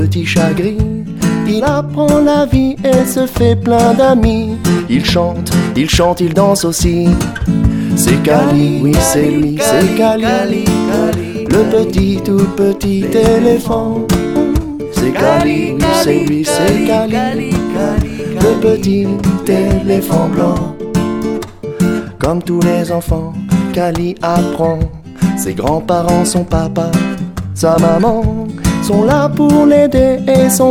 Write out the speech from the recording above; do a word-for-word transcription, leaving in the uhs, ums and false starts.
Petit chat gris, il apprend la vie et se fait plein d'amis. Il chante, il chante, il danse aussi. C'est Cali, oui c'est lui, c'est Cali, le petit tout petit éléphant. C'est Cali, oui c'est lui, c'est Cali, le petit éléphant blanc. Comme tous les enfants, Cali apprend. Ses grands-parents, son papa, sa maman sont là pour l'aider et son